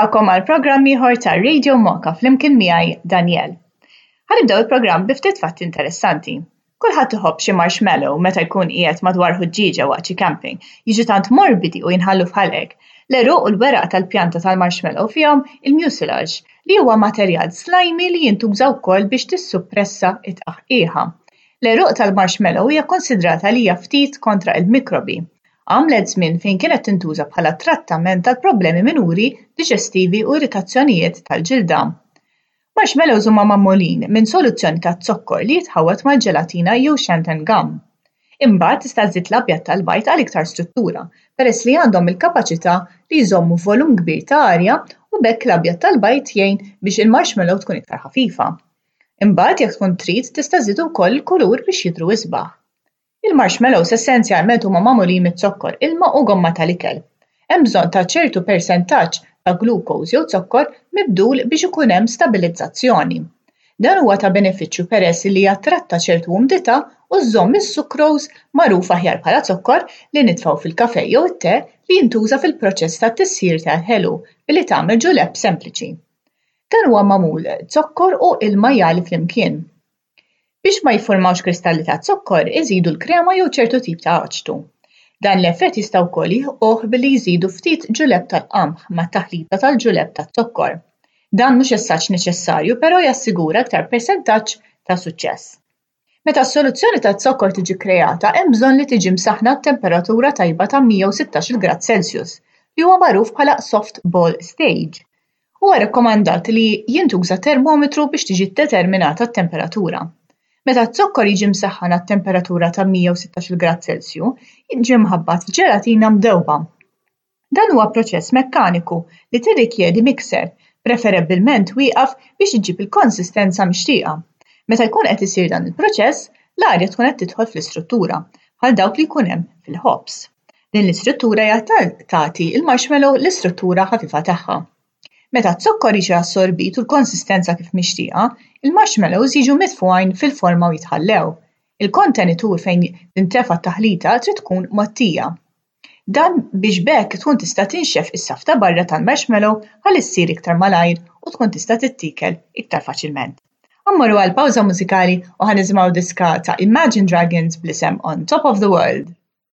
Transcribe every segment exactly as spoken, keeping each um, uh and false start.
Nilqakom għal programm ieħor ta' Radio Mocha flimkien miegħi Daniel. Ħanibdew il-programm bi ftit fatti interessanti. Kulħadd iħobb xi marshmallow meta jkun qiegħed madwar ħuġġieġa waqt xi camping, jiġu tant morbidi u jinħallu f'ħalqek. L-eruq u l-weraq tal-pjanta tal-marshmallow fihom il-mucilage li huwa materjal slimy li jintuża wkoll biex tissuppressa it-tqaħħieħa. L-eruq tal-marshmallow hija kkonsidrata li hija ftit kontra l-mikrobi. Għamlet żmien fejn kienet tintuża bħala trattament tal-problemi minuri diġestivi u irritazzjonijiet tal-ġilda. Marshmallows huma magħmulin minn soluzzjoni ta' zokkor li jitħawwat mal-ġelatina jew xantan gum. Imbagħad tista' żżid l-abjad tal-bajt għal iktar struttura, peress li għandhom il-kapaċità li jżommu volum kbir ta' arja u bekk l-abjad tal-bajt jgħin biex il-marshmallow tkun iktar ħafifa. Imbagħad jekk tkun trid tista' żżid ukoll il-kulur biex jidhru isbaħ. Il-marshmallows essenzjalment huma magħmulin mit-zokkor, ilma u gomma tal-ikel. Hemm bżonn ta' ċertu persentaġġ ta' glucose jew zokkor mibdul biex ikun hemm stabilizzazzjoni. Dan huwa ta' benefiċċju peress li jattratta ċertu umdità u żżomm is-sukrose magħruf aħjar bħala zokkor li nitfgħu fil-kafè jew it-te li jintuża fil-proċess tat-tissir tal-ħelu billi tagħmel ġulepp sempliċi. Dan huwa magħmul zokkor u ilma jgħali flimkien. Biex ma jiffurmawx kristalli ta' zokkor, iżidu l-krema jew ċertu tip ta' aċtu. Dan l-effett jista' wkoll jilħquh billi jżidu ftit ġulepp tal-qamħ mat-taħlita tal-ġulepp tat-zokkor. Dan mhux essaġġ neċessarju, però jassigura aktar persentaġġ ta' suċċess. Meta s-soluzzjoni tat-zokkor tiġi kreata, hemm bżonn li tiġi msaħħna b'temperatura tajba ta' mija u sittax-il grad Celsius, li huwa magħruf bħala soft ball stage. Huwa rakkomandat li jintuża termometru biex tiġi determinata t-temperatura. Meta t-zokkor jiġi msaħħan għat-temperatura ta' mija u sittax-il grad Celsius, jiġi mħabbat f'ġelatina mdewba. Dan huwa proċess mekkaniku li tirrikjedi mikser, preferabbilment wieqaf biex iġib il-konsistenza mixtieqa. Meta jkun qed isir dan il-proċess, l-arja tkun qed tidħol fl-istruttura, bħal dawk li jkun hemm fil-ħobs. Din l-istruttura hija tagħti l-marshmallow l-istruttura ħafifa tagħha. Meta t-zokkor jiġi assorbit u l-konsistenza kif mixtieqa, il-marshmallows jiġu mitfwajn fil-forma u jitħallew. Il-kontenitur fejn tintefa' t-taħlita trid tkun mottija. Dan biex bekk tkun tista' tinxef is-saf ta' barra tal-marshmallow ħalli ssir iktar malajr u tkun tista' tittikel iktar faċilment. Ammorru għal pawża mużikali u ħanisimgħu diska ta' Imagine Dragons bl-isem On Top of the World.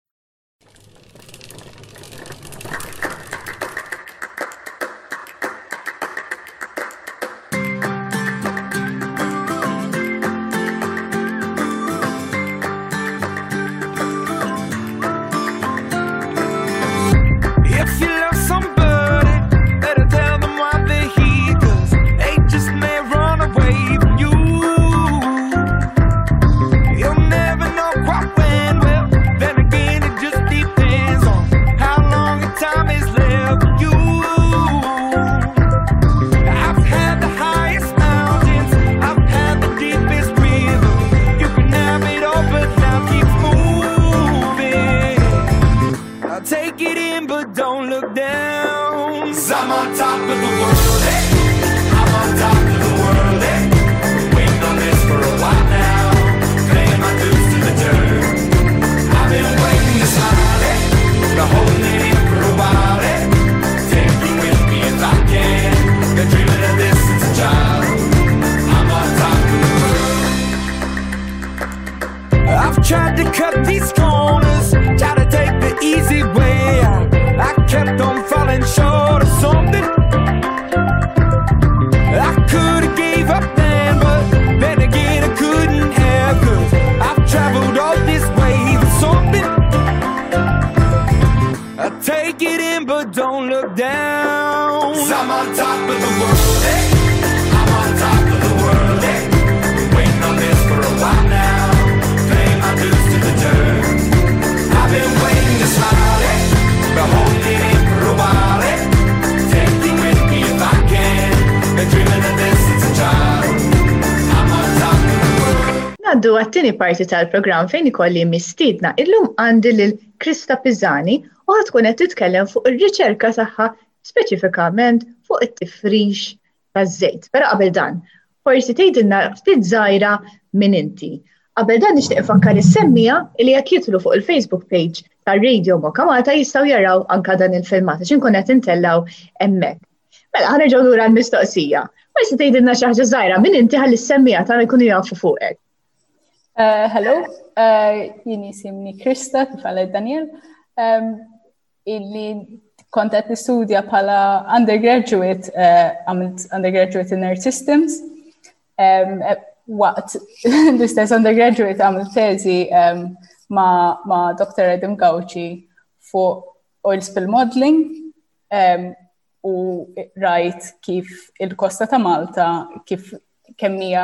Għaddu għat-tieni parti tal-programm fejn ikolli mistiedna illum għandi lil Krista Pizzani u ħadd tkun qed titkellem fuq ir-riċerka tagħha speċifikament fuq it-tifrix taż-żejt. Però qabel dan, forsi tgħidilna ftit żgħira minn inti. Qabel dan nixtieq infakkar is-semmija li jekk jidħlu fuq il-Facebook page tar-Radio Mocha Malta jistgħu jaraw anke dan il-filmat għax inkun qed intellgħu hemmhekk. Mela, ħanerġgħu lura l-mistoqsija. Forsi tgħidilna xi ħaġa żgħira minn inti ħalli semmija tagħna jkunu jafu fuqek. Hello, jien jisimni Krista kif għalet Daniel, illi kont qed nistudja bħala undergraduate, għamilt undergraduate in Earth Systems. Waqt l-istess undergraduate għamilt teżi ma' Doctor Adam Gauci fuq oil spill modeling u rajt kif il-kosta ta' Malta kif kemm hija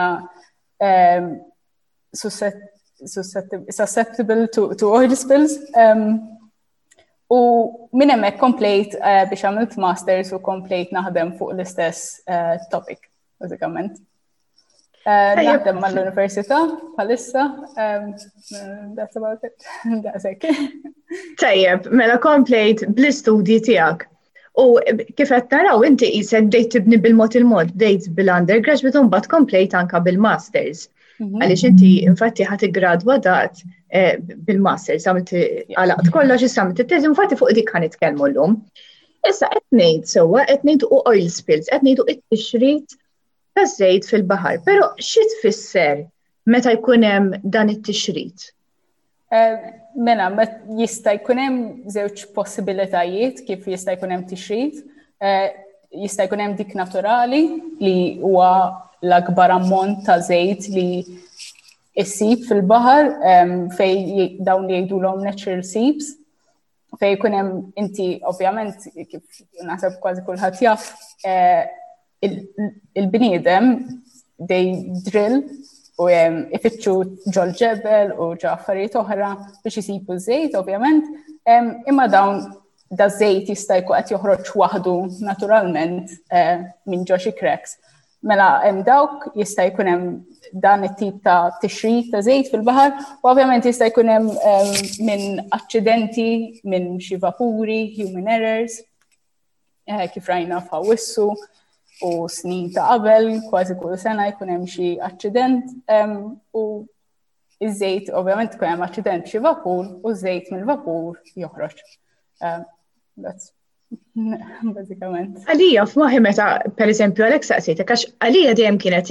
susceptible to, to oil spills. U minn hemmhekk komplejt biex għamilt masters u komplejt naħdem fuq l-istess topic, bażikament. Naħdem mal-Università bħalissa, that's about it. That's it. Tajjeb, mela komplejt bl-istudji tiegħek. U kif qed taraw inti qisek bdejt tibni bil-mod il-mod, bdejt bil-undergraduate u mbagħad komplejt anke bil-masters. Għaliex inti infatti ħadd iggradwa dat bil-masters, għamilt għalaqt kollox issa għamilt it-teżi infatti fuq dik ħan nitkellmu llum. Issa qed ngħid sewwa qed ngħidu oil spills, qed ngħidu t-tixrid taż-żejt fil-baħar. Però xi tfisser meta jkun hemm dan it-tixrid? Mela, jista' jkun hemm żewġ possibilitajiet kif jista' jkun hemm tixrid. Jista' jkun hemm dik naturali li huwa l-akbar ammont ta' żejt li issib fil-baħar fej dawn li jgħidulhom natural seeps. Fej jkun hemm inti ovvjament kif naħseb kważi kulħadd jaf il-bniedem they drill u ifittxu ġol ġebel u ġo affarijiet oħra biex isibu żejt ovvjament, imma dawn da żejt jista' jkun qed joħroġ waħdu naturalment minn ġo xi cracks. Mela hemm dawk jista' jkun hemm dan it-tip ta' tixrid ta' żejt fil-baħar u ovvjament jista' jkun hemm minn aċċidenti, minn xi vapuri, human errors, kif rajna f'Awwissu u snin ta' qabel, kważi kull sena jkun hemm xi aċċident u iż-żejt ovvjament tkun hemm aċċident b'xi vapur u żejt mill-vapur joħroġ. That's bażikament. Għalija f'moħħi meta pereżempju għalhekk saqsejtek għax għalija dejjem kienet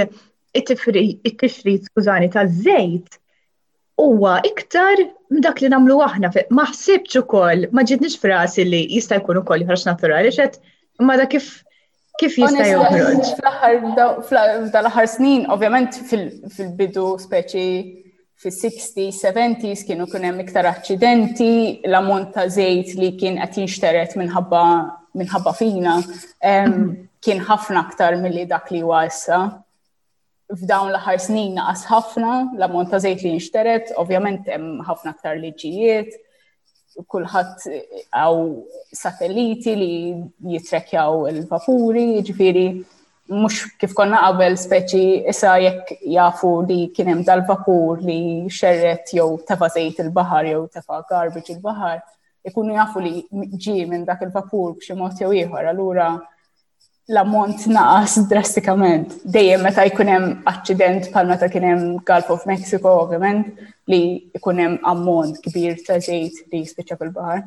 it-tifrid skużani taż-żejt huwa iktar dak li nagħmlu aħna ma ħsibx ukoll ma ġidniex frasi li jista' jkun ukoll joħroġ naturali x'qed imma da kif kif jista' joħroġ. Fl-aħħar dal-aħħar snin ovvjament fil-bidu speċi fis-sixties, seventies kienu kien hemm iktar aċċidenti, l-ammont ta' żejt li kien qed jinxteret minħabba minħabba fina kien ħafna aktar milli dak li huwa issa. F'dawn l-aħħar snin naqas ħafna l-ammont ta' żejt li jinxteret, ovvjament hemm ħafna aktar liġijiet, kulħadd għaw satelliti li jitrekjaw il-vapuri, ġifieri mux kif konna qabel speċi issa jekk jafu li kien hemm dal-vapur li xerret jew tefa' żejt il-baħar jew tefa' garbage il-baħar, ikunu jafu li ġie minn dak il-vapur b'xi mod jew ieħor, allura l-ammont naqas drastikament. Dejjem meta jkun hemm aċċident bħal meta kien hemm Gulf of Mexico ovvjament li jkun hemm ammont kbir ta' żejt li jispiċċa fil-baħar.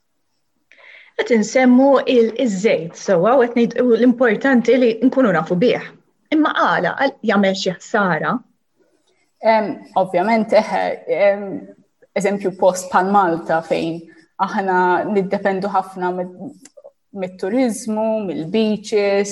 Qed insemmu il-żejt sewwa u qed ngħidu l-importanti li nkunu nafu bih. Imma qala jagħmel xi ħsara? Ovvjament eżempju post bħal Malta fejn aħna niddependu ħafna mit-turiżmu, mill-beaches,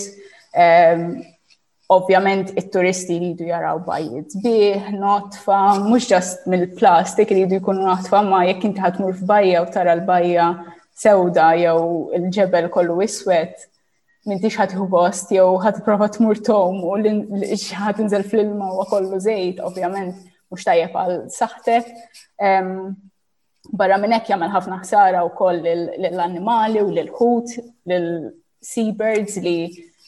ovvjament it-turisti jridu jaraw bajjiet sbieħ, notfa, mhux ġast mill-plastik jridu jkunu notfa ma jekk inti ħadd tmur f'bajja u tara l-bajja sewda jew il-ġebel kollu iswed, m'intix ħadħu post jew ħadd prova tmur tom u ħadd inżel fl-ilma u kollu żejt, ovvjament mhux tajjeb għal saħħtek. Barra minn hekk jagħmel ħafna ħsara wkoll lill-annimali u lill-ħut, lill-seabirds li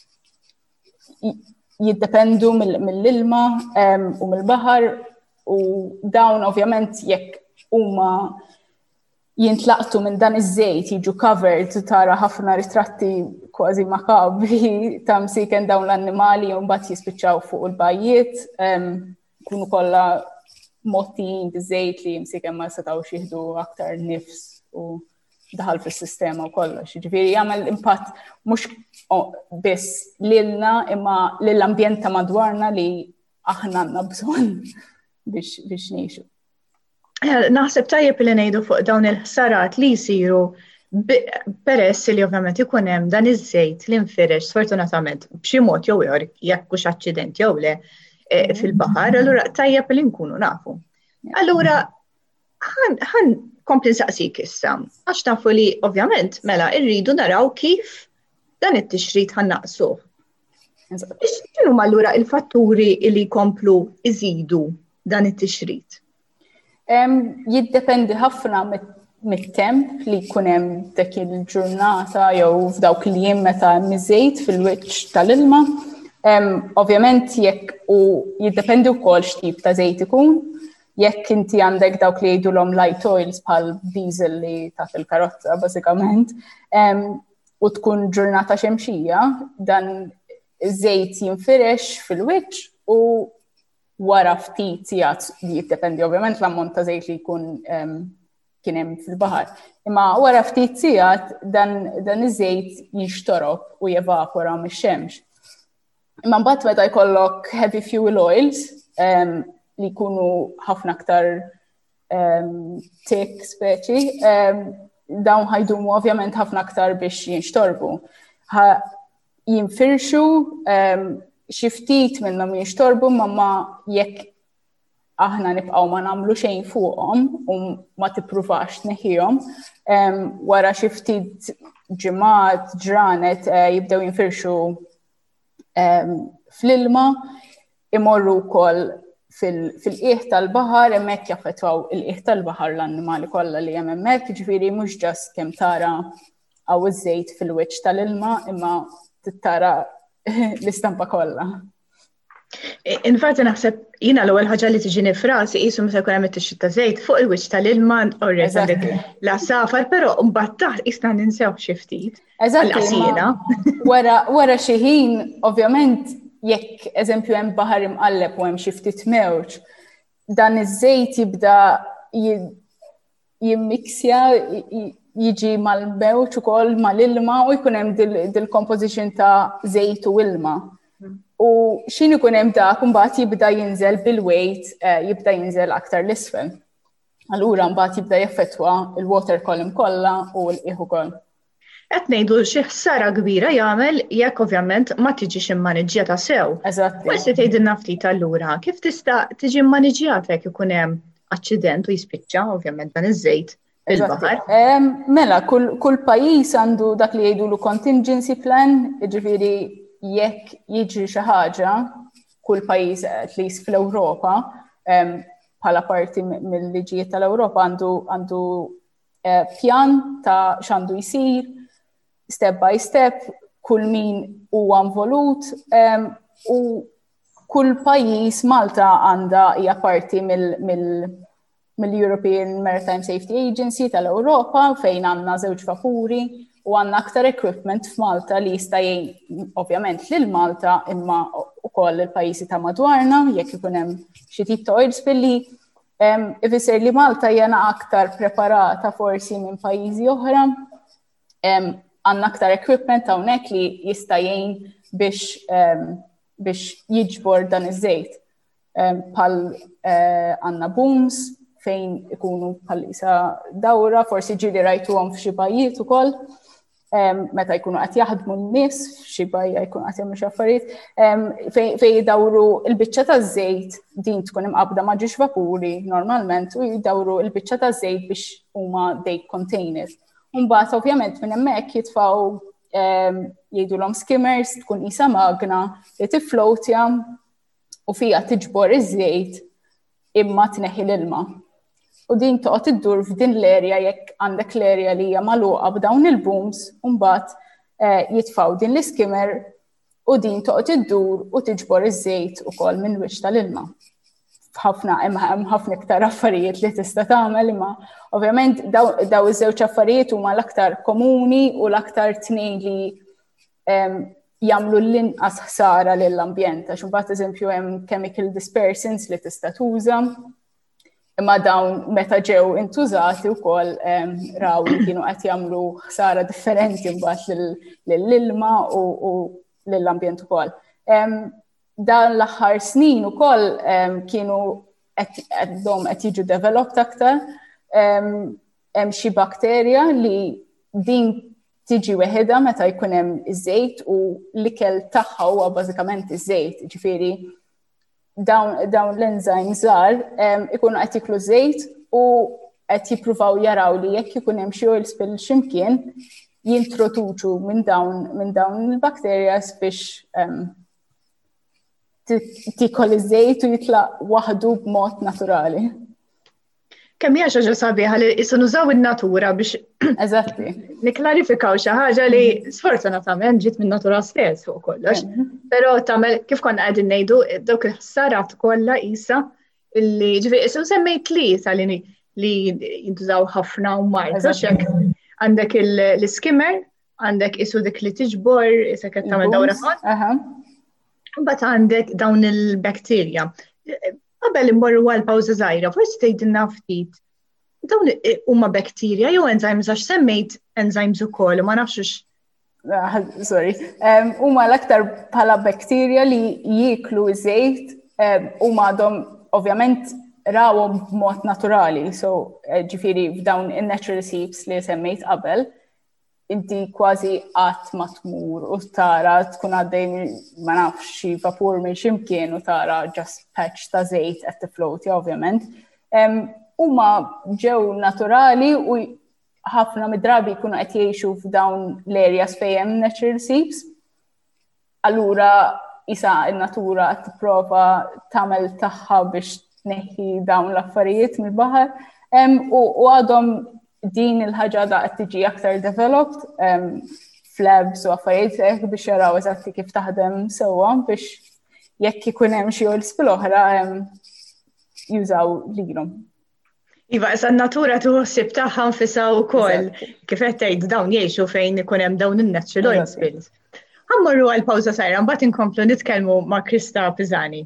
jiddependu mill-ilma u mill-baħar u dawn ovvjament jekk huma jintlaqtu minn dan iż-żejt jiġu covered u tara ħafna ritratti kważi makabri ta' msiken dawn l-annimali u mbagħad jispiċċaw fuq il-bajjiet, kunu kollha mottin biż-żejt li msiken ma setgħux jieħdu aktar nifs u daħal fis-sistema u kollox. Ġifieri jagħmel impatt mhux biss lilna imma lill-ambjent ta' madwarna li aħna għandna bżonn biex biex ngħixu. Naħseb tajjeb li ngħidu fuq dawn il-ħsarat li jsiru peress li ovvjament ikun hemm dan iż-żejt li nfirex sfortunatament b'xi mod jew ieħor jekk hux aċċident jew le fil-baħar, allura tajjeb li nkunu nafu. Allura ħan kompli nsaqsik issa, għax tafu li ovvjament mela rridu naraw kif dan it-tixrid ħannaqsuh. X'kienu allura il-fatturi li jkomplu iżidu dan it-tixrid? Jiddependi ħafna mit-temp li jkun hemm dak il-ġurnata jew f'dawk il-jiem meta hemm iż-żejt fil-wiċċ tal-ilma. Ovvjament jekk u jiddependi wkoll x'tip ta' żejt ikun. Jekk inti għandek dawk li jgħidulhom light oils bħal diesel li ta' fil-karozza bażikament, u tkun ġurnata xemxija, dan iż-żejt jinfirex fil-wiċċ u wara ftit sigħat li jiddependi ovvjament l-ammont ta' żejt li jkun kien hemm fil-baħar. Imma wara ftit sigħat dan iż-żejt jinxtorob u jevapora mix-xemx. Imma mbagħad meta jkollok heavy fuel oils li jkunu ħafna aktar thick speċi, dawn ħajdumu ovvjament ħafna aktar biex jinxtorbu. Jinfirxu xi ftit minnhom jinxtorbu ma jekk aħna nibqgħu ma nagħmlu xejn fuqhom u ma tippruvax tneħħihom, wara xi ftit ġimgħat, ġranet jibdew jinfirxu fl-ilma, imorru wkoll fil-qiegħ tal-baħar hemmhekk jaffettwaw il-qiegħ tal-baħar l-annimali kollha li hemm hemmhekk, jiġifieri mhux ġast kemm tara hawn iż-żejt fil-wiċċ tal-ilma imma tittara l-istampa kollha. Infatti naħseb jiena l-ewwel ħaġa li tiġini f'rasi qisu meta jkun hemm it-tixrid ta' żejt fuq il-wiċċ tal-ilma already l-safar, però mbagħad taħt qisna ninsew xi ftit. Eżatt. Wara xi ħin ovvjament jekk eżempju hemm baħar imqalleb u hemm xi ftit mewġ, dan iż-żejt jibda jimmiksja jiġi mal-mewġ ukoll mal-ilma u jkun hemm dil-composition ta' żejt u ilma. U x'in ikun hemm dak imbagħad jibda jinżel bil-weight, jibda jinżel aktar l-isfel. Allura mbagħad jibda jaffettwa il-water column kollha u l-qiegħ ukoll. Qed ngħidu xi ħsara kbira jagħmel jekk ovvjament ma tiġix immaniġġjata sew. Eżatt. Forsi tgħidilna ftit allura kif tista' tiġi mmaniġġjata jekk ikun hemm aċċident u jispiċċa ovvjament dan iż-żejt fil-baħar? Mela, kull pajjiż għandu dak li jgħidulu contingency plan, jiġifieri jekk jiġri xi ħaġa, kull pajjiż at least fl-Ewropa bħala parti mill-liġijiet tal-Ewropa għandu pjan ta' x'għandu jsir step by step, kull min huwa involut u kull pajjiż Malta għandha hija parti mill-European Maritime Safety Agency tal-Ewropa fejn għandna żewġ vapuri u għandna aktar equipment f'Malta li jista' jgħin ovvjament lil Malta imma wkoll il-pajjiżi ta' madwarna jekk ikun hemm xi tip ta' oil spilli. Ifisser li Malta jena aktar preparata forsi minn pajjiżi oħra, għandna aktar equipment hawnhekk li jista' jgħin biex biex jiġbor dan iż-żejt. Bħal għandna booms fejn ikunu bħalissa dawra, forsi ġieli rajtuhom f'xi bajjiet ukoll, meta jkunu qed jaħdmu n-nies f'xi bajja jkunu qed jagħmlu xi affarijiet fejn jdawru l-biċċa taż-żejt din tkun imqabbda ma' ġiex vapuri normalment u jdawru l-biċċa taż-żejt biex huma date containers. Mbagħad ovvjament minn hemmhekk jitfgħu jgħidulhom skimmers tkun qisha magna li tifflowtja u fiha tiġbor iż-żejt imma tneħħi l-ilma. U din toqgħod iddur f'din l-erja jekk għandek l-erja li hija magħluqa b'dawn il-booms u mbagħad jitfgħu din l-iskimmer u din toqgħod iddur u tiġbor iż-żejt ukoll minn wiċċ tal-ilma. Ħafna hemm ħafna iktar affarijiet li tista' tagħmel imma ovvjament daw iż-żewġ affarijiet huma l-aktar komuni u l-aktar tnejn li jagħmlu l-inqas ħsara lill-ambjent għax imbagħad eżempju hemm chemical dispersants li tista' tuża imma dawn meta ġew intużati wkoll raw li kienu qed jagħmlu ħsara differenti mbagħad lill-ilma u lill-ambjent ukoll. Dan l-aħħar snin ukoll kienu għedhom qed jiġu developed aktar. Hemm xi bakterja li din tiġi weħida meta jkun hemm iż-żejt u l-ikel tagħha huwa bażikament iż-żejt. Ġifieri dawn l-enzymes żgħar ikunu qed jiklu żejt u qed jippruvaw jaraw li jekk ikun hemm xi oil spill x'imkien jintroduċu minn dawn minn dawn il-bakterjas biex tikol iż-żejt u jitlaq waħdu b'mod naturali. Kemm hija xi ħaġa sabiħa li issa nużaw in-natura biex Eżatti. Nikklarifikaw xi ħaġa li sfortunatament ġiet min-natura stess fuq kollox. Però tagħmel kif konna qegħdin ngħidu dawk il-ħsarat kollha qisha illi ġifieri issa semmejt tlieta li li jintużaw ħafna u mart. Għandek l-skimmer, għandek isu dik li tiġbor, issa qed tagħmel dawra. Mbagħad għandek dawn il-bakterja. Qabel immorru għal pawża żgħira, forsi tgħidilna ftit. Dawn huma bakterja jew enzymes għax semmejt enzymes ukoll, ma nafx Sorry. Huma l-aktar bħala bakterja li jieklu żejt huma għadhom ovvjament rawhom b'mod naturali. So ġifieri f'dawn in-natural seeps li semmejt qabel, inti kważi qatt ma tmur u tara tkun għaddej ma nafx xi vapur minn x'imkien u tara just patch ta' żejt qed tiflowti ovvjament. Huma ġew naturali u ħafna mid-drabi jkunu qed jgħixu f'dawn l-areas fejn hemm natural seeps. Allura isa n-natura qed tipprova tagħmel tagħha biex tneħħi dawn l-affarijiet mill-baħar u għadhom din il-ħaġa da qed tiġi aktar developed f'labs u affarijiet hekk biex jaraw eżatti kif taħdem sewwa biex jekk ikun hemm xi oil spill oħra jużaw lilhom. Iva, issa n-natura tuħsib tagħha nfisha wkoll kif qed tgħid dawn jgħixu fejn ikun hemm dawn in-natural oil spills. Ħammorru għal pawża sajra mbagħad inkomplu nitkellmu ma' Krista Piżani.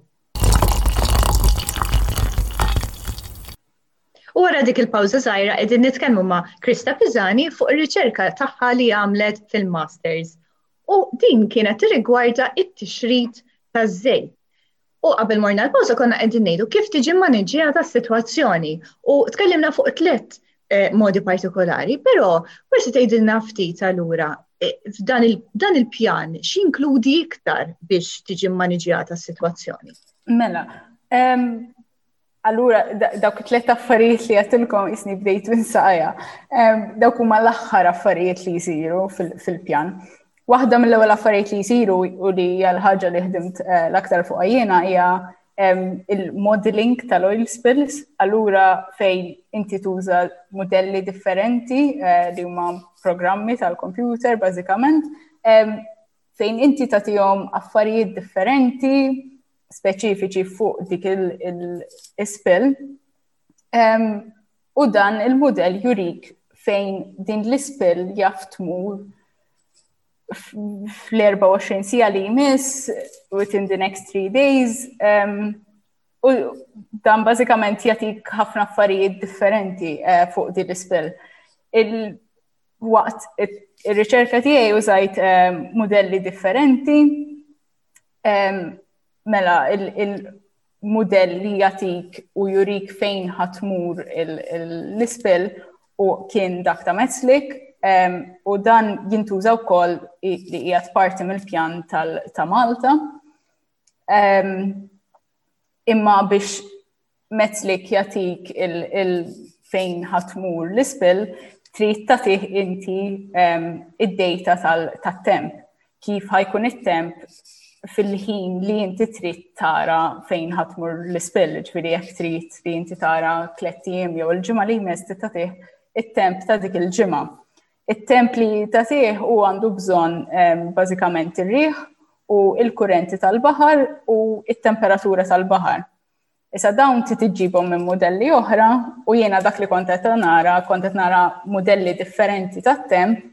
U wara dik il-pawża żgħira qegħdin nitkellmu ma' Krista Piżani fuq ir-riċerka tagħha li għamlet fil-Masters. U din kienet tirrigwarda t-tixrid taż-żejt. U qabel morna l-pawża konna qegħdin ngħidu kif tiġi maniġġjata s-sitwazzjoni u tkellimna fuq tliet modi partikolari, però forsi tgħidilna ftit allura f'dan il-pjan x'inkludi iktar biex tiġi maniġġjata s-sitwazzjoni. Mela, allura dawk it-tliet affarijiet li għatilkom isni bdejtu insaqja, dawk huma l-aħħar affarijiet li jsiru fil-pjan. Waħda mill-ewwel affarijiet li jsiru u li hija l-ħaġa li ħdimt l-aktar fuq jiena hija il-modeling tal-oil spills, allura fejn inti tuża modelli differenti li huma programmi tal-computer bażikament, fejn inti tagħtihom affarijiet differenti speċifiċi fuq dik il-spill u dan il-modell jurik fejn din l-ispill jaf tmur fl-erba' u għoxrin sija li jmiss within the next three days u dan bażikament jagħtik ħafna affarijiet differenti fuq din l-ispill. Waqt ir-riċerka tiegħi użajt modelli differenti mela il-modell li jagħtik u jurik fejn ħatmur l-ispill u kien dak ta' Metzlik. Um, u dan jintuża wkoll li qiegħed parti mill-pjan ta' Malta. Um, imma biex Metzlik jagħtik il-fejn ħatmur l-ispill, trid tagħtih inti um, id-data tat-temp. Kif ħajkun it-temp fil-ħin li inti trid tara fejn ħatmur l-ispill, ġifieri jekk trid li inti tara tliet ijiem jew il-ġimgħa li jmiss trid tagħtih it-temp ta' dik il-ġimgħa. Il-temp li tagħtih u għandu bżonn bażikament ir-riħ u l-kurrenti tal-baħar u t-temperatura tal-baħar. Issa dawn titiġibhom minn modelli oħra u jiena dak li kont qed nara, kont qed nara modelli differenti tat-temp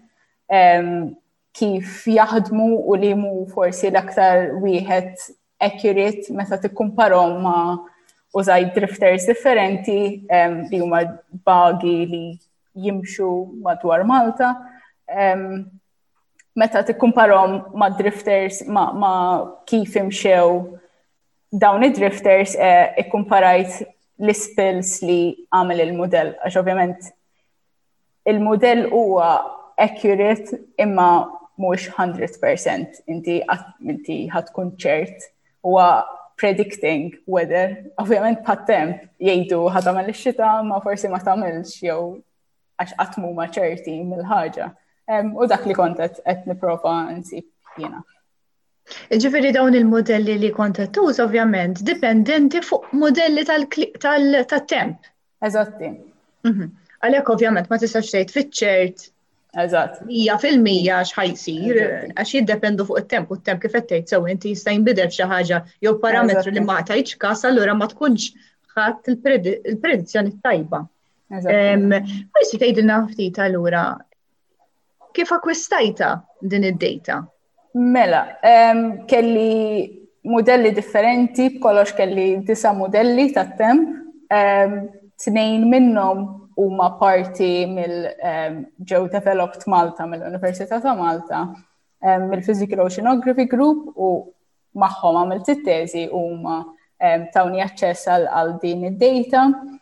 kif jaħdmu u li mu forsi l-aktar wieħed accurate meta tikkumparhom ma' użajt drifters differenti um, li huma bagi li jimxu madwar Malta. Um, meta tikkumparhom ma' drifters ma', ma kif imxew dawn id-drifters eh, ikkumparajt l-spills li għamel il-modell, għax ovvjament il-modell huwa accurate imma mhux one hundred percent inti inti ħatkun ċert huwa predicting weather. Ovvjament pat-temp jgħidu ħad tagħmel ix-xita ma forsi ma tagħmilx jew għax qatt huma ċerti mill-ħaġa. Um, u dak li kont qed nipprova nsib jiena. Ġifieri dawn il-modelli li kont qed tuż ovvjament dipendenti fuq modelli tal-temp. Eżatti. Għalhekk ovvjament ma tistax tgħid fiċ-ċert Eżatt. Mija fil-mija x'ħajsir għax jiddependu fuq it-temp u t-temp kif qed tgħid sew inti jista' jinbidel xi ħaġa jew parametru li ma tgħidx każ allura ma tkunx ħadd il-predizzjoni tajba. Forsi tgħidilna ftit allura kif akkwistajta din id-data? Mela, kelli modelli differenti, b'kollox kelli disa modelli tat-temp, tnejn minnhom huma parti mill-ġew developed Malta mill-Università ta' Malta, mill-Physical Oceanography Group u magħhom għamilt it-teżi huma tawni aċċess għal din id-data.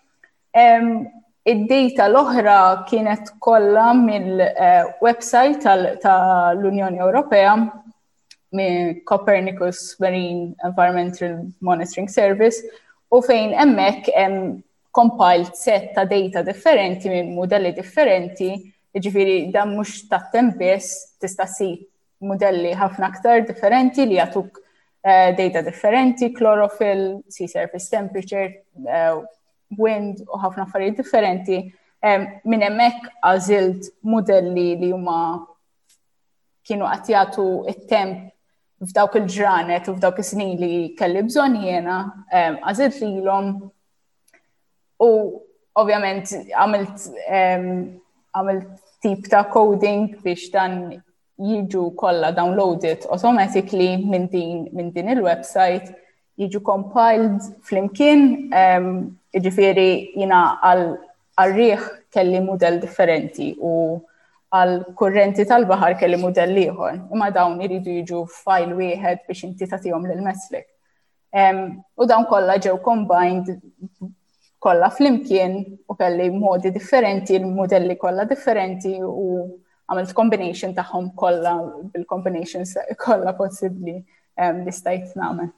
Id-data l-oħra kienet kollha mill-website tal-Unjoni Ewropea minn Copernicus Marine Environmental Monitoring Service u fejn hemmhekk hemm compiled set ta' data differenti minn modelli differenti, jiġifieri dan mhux tat-temp biss tista' ssib modelli ħafna aktar differenti li jagħtuk data differenti, chlorophyll, sea surface temperature, wind u ħafna affarijiet differenti. Minn hemmhekk għażilt modelli li huma kienu qed jagħtu it-temp f'dawk il-ġranet u f'dawk is-snin li kelli bżonn jiena, għażilt lilhom u ovvjament għamilt għamilt tip ta' coding biex dan jiġu kollha downloaded automatically minn din minn din il-website, jiġu compiled flimkien, jiġifieri jiena għal-riħ kelli mudell differenti u għal-kurrenti tal-baħar kelli mudell ieħor, imma dawn iridu jiġu file wieħed biex inti tagħtihom lill-Meslek. U dawn kollha ġew combined kollha flimkien u kelli modi differenti, il-modelli kollha differenti u għamilt combination tagħhom kollha bil-combinations kollha possibbli li stajt nagħmel.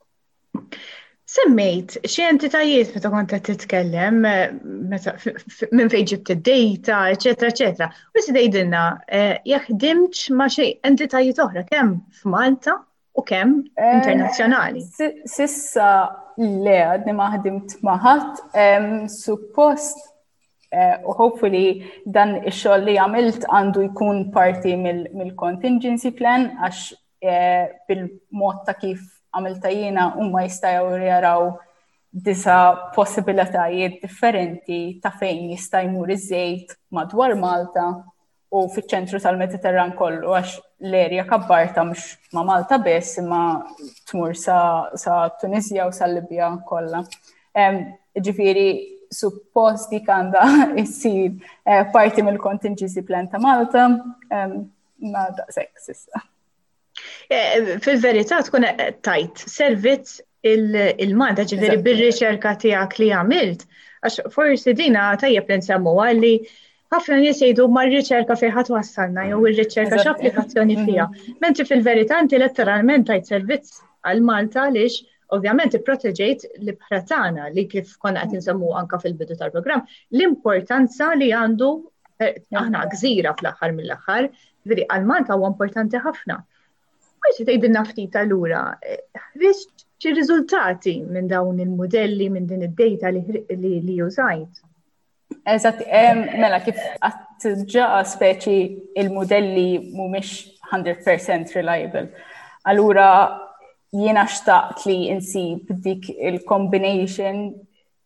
Semmejt xi entitajiet meta kont qed titkellem meta minn fejn ġibt id-data, eċetera, eċetera. U se tgħidilna jekk ħdimtx ma' xi entitajiet oħra kemm f'Malta u kemm internazzjonali. Sissa le għadni ma ħdimt ma' ħadd, suppost u hopefully dan ix-xogħol li għamilt għandu jkun parti mill-contingency plan għax bil-mod ta' kif għamilta jiena huma jistgħu jaraw disa possibilitajiet differenti ta' fejn jista' jmur iż-żejt madwar Malta u fiċ-ċentru tal-Mediterran kollu għax l-erja kabbarta mhux ma' Malta biss imma tmur sa Tunisja u sa Libja kollha. Ġifieri suppost dik għandha issir parti mill-contingency plan ta' Malta, ma daqshekk s'issa. Fil-verità tkun tajt servizz il-Malta ġifieri bir-riċerka tiegħek li għamilt, għax forsi dina tajjeb li nsemmu għalli ħafna nies jgħidu mar-riċerka fejn ħadd wassalna jew ir-riċerka x'applikazzjoni fiha. Menti fil-verità inti letteralment tajt servizz għal Malta għaliex ovvjament ipproteġejt l-ibħra tagħna li kif konna qed insemmu anke fil-bidu tal-programm l-importanza li għandu aħna gżira fl-aħħar mill-aħħar, ġifieri għal Malta huwa importanti ħafna. Forsi tgħidilna ftit allura ħriġt xi riżultati minn dawn il-modelli minn din id-data li użajt. Eżatt, mela kif qatt ġaqa speċi il-modelli mhumiex one hundred percent reliable. Allura jiena xtaqt li insib dik il-combination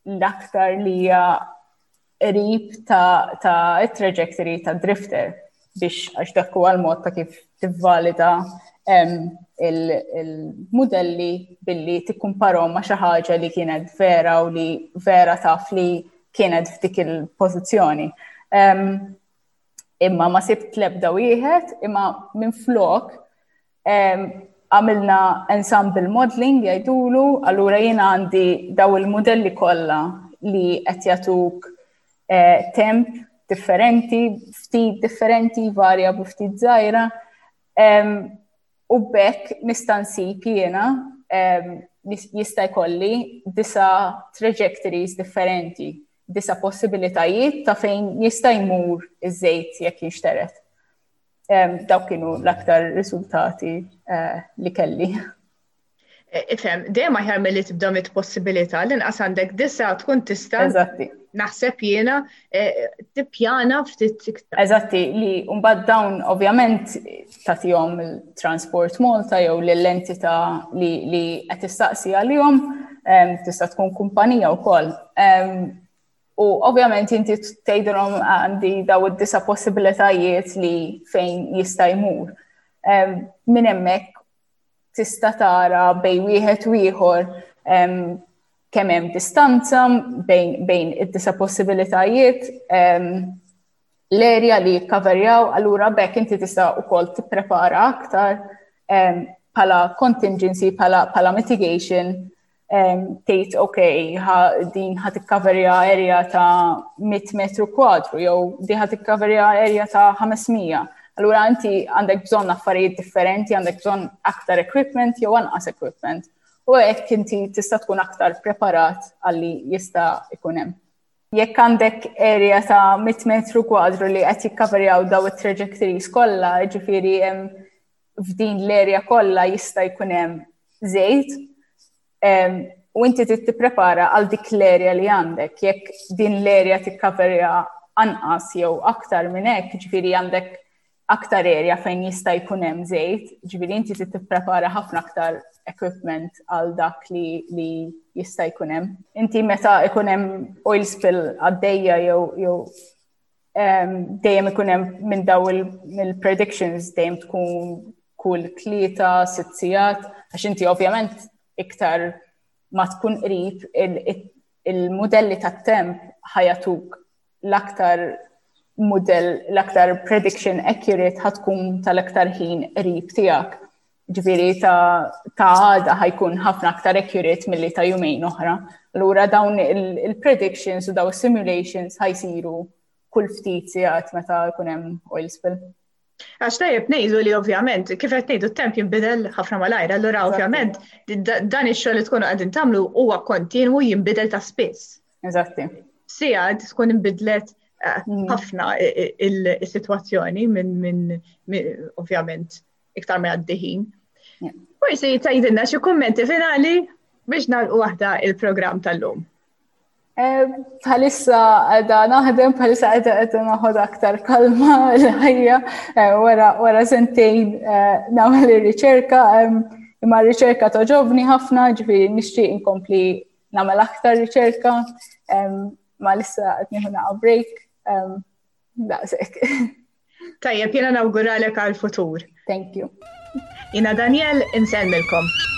l-aktar li hija qrib ta' it-trajectory ta' drifter. biex għax dak huwa l-mod ta' kif tivvalida il-modelli billi tikkumparhom ma' xi ħaġa li kienet vera u li vera taf li kienet f'dik il-pożizzjoni. Imma ma sibt l-ebda wieħed, imma minflok għamilna ensemble modeling jgħidulu, allura jiena għandi daw il-modelli kollha li qed jagħtuk temp differenti, ftit differenti, varja b'ftit żgħira. U bekk nista' nsib jiena jista' jkolli disa trajectories differenti, disa possibilitajiet ta' fejn jista' jmur iż-żejt jekk jinxteret. Dawk kienu l-aktar riżultati li kelli. Ifhem, dejjem aħjar milli tibda mit-possibilità li inqas għandek disa tkun tista' naħseb jiena tippjana ftit iktar. Eżatti, li mbagħad dawn ovvjament tagħtihom il-Transport Malta jew lill-entità li li qed tistaqsi għalihom, tista' tkun kumpanija wkoll. U ovvjament inti tgħidilhom għandi daw id-disa possibilitajiet li fejn jista' jmur. Minn hemmhekk tista' tara bejn wieħed u ieħor kemm hemm distanza bejn id-disa possibilitajiet, l-erja li jikkaverjaw, allura bekk inti tista' wkoll tipprepara aktar bħala contingency, bħala mitigation, tgħid okay, din ħad ikkaverja erja ta' miet metru kwadru jew din ħad ikkaverja erja ta' ħamesmija. Allura inti għandek bżonn affarijiet differenti, għandek bżonn aktar equipment jew anqas equipment. U hekk inti tista' tkun aktar preparat għalli jista' ikun hemm. Jekk għandek area ta' miet metru kwadru li qed jikkaverjaw daw it-trajectories kollha, ġifieri hemm f'din l-area kollha jista' jkun hemm żejt, u inti trid tipprepara għal dik l-area li għandek. Jekk din l-area tikkaverja anqas jew aktar minn hekk, ġifieri għandek aktar area fejn jista' jkun hemm żejt, ġifieri inti trid tipprepara ħafna aktar equipment għal dak li li jista' jkun hemm. Inti meta jkun hemm oil spill għaddejja jew jew dejjem ikun hemm minn daw il-predictions dejjem tkun kull tlieta, sitt sigħat, għax inti ovvjament iktar ma tkun qrib il-modelli tat-temp ħajatuk l-aktar model, l-aktar prediction accurate ħatkun tal-aktar ħin qrib tiegħek. Ġifieri ta' għada ħajkun ħafna aktar accurate milli ta' jumejn oħra. Allura dawn il-predictions u daw simulations ħajsiru kull ftit sigħat meta jkun hemm oil spill. Għax tajjeb ngħidu li ovvjament kif qed ngħidu t-temp jinbidel ħafna malajr, allura ovvjament dan ix-xogħol li tkunu qegħdin tagħmlu huwa kontinwu jinbidel ta' spiss. Eżatti. Sigħat tkun inbidlet ħafna il-sitwazzjoni minn ovvjament iktar ma għaddiħin. Forsi tgħidilna xi kummenti finali biex nagħlqu waħda il-programm tal-lum. Bħalissa għadha naħdem, bħalissa għadha naħod aktar kalma l-ħajja wara sentejn nagħmel ir-riċerka, imma r-riċerka toġobni ħafna, ġifieri nixtieq inkompli nagħmel aktar riċerka, ma lissa qed nieħu naqa' break. Daqshekk. Tajjeb, jiena nawguralek għall-futur. Thank you. Jiena Danielle insellmilkom.